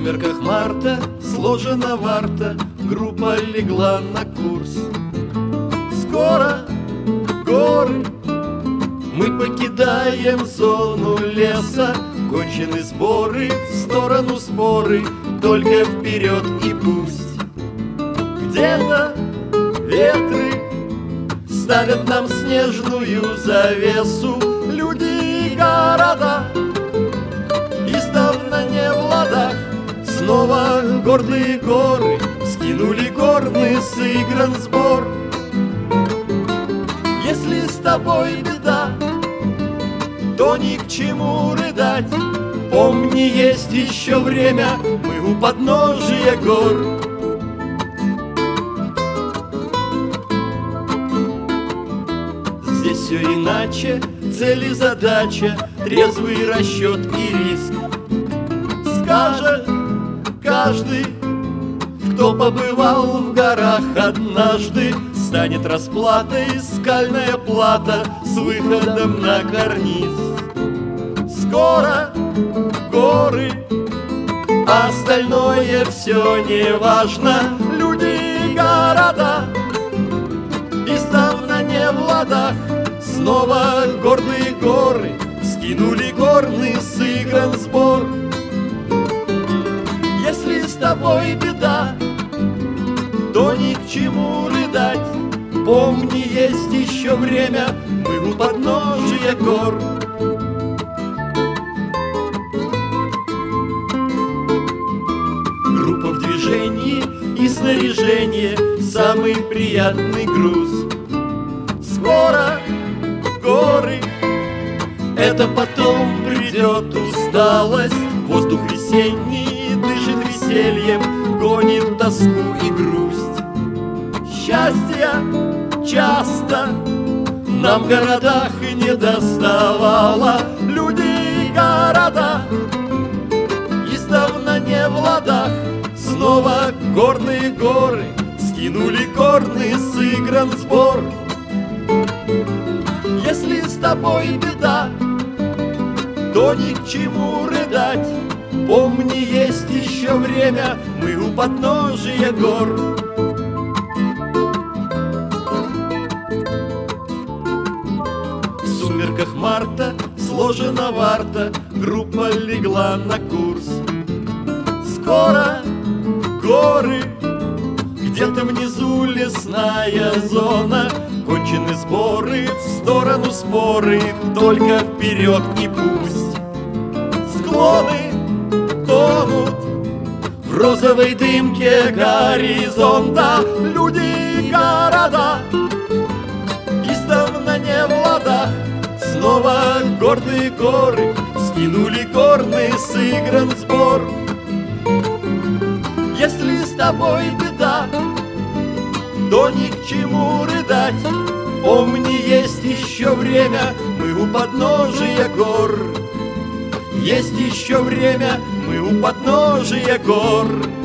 сумерках марта сложена варта, группа легла на курс. Скоро горы, мы покидаем зону леса, кончены сборы, в сторону споры, только вперед и пусть. Где-то ветры ставят нам снежную завесу, люди и города издавна не в ладах. Снова гордые горы скинули горны, сыгран сбор. Если с тобой беда, то ни к чему рыдать. Помни, есть еще время, мы у подножия гор. Здесь все иначе, цель и задача, трезвый расчет и риск. Скажет каждый, кто побывал в горах однажды, станет расплатой скальная плата с выходом на карниз. Скоро горы, а остальное все не важно. Люди и города издавна не в ладах. Снова гордые горы скинули горны, сыгран сбор. Если с тобой беда, то ни к чему рыдать. Помни, есть еще время, мы у подножия гор. Группа в движении и снаряжение, самый приятный груз. Скоро горы, это потом придет усталость. Воздух весенний дышит весельем, гонит тоску и грусть. Счастья часто нам в городах и не доставало. Люди и города издавна не в ладах. Снова горные горы скинули горны, сыгран сбор. Если с тобой беда, то ни к чему рыдать. Помни, есть еще время, мы у подножия гор. В сумерках марта сложена варта, группа легла на курс. Скоро горы, где-то внизу лесная зона, кончены сборы, в сторону споры, только вперед и пусть. Склоны тонут в розовой дымке горизонта. Люди и города издавна не в ладах. Снова гордые горы скинули горны, сыгран сбор. Если с тобой беда, то ни к чему рыдать. Помни, есть еще время, мы у подножия гор. Есть еще время, мы у подножия гор.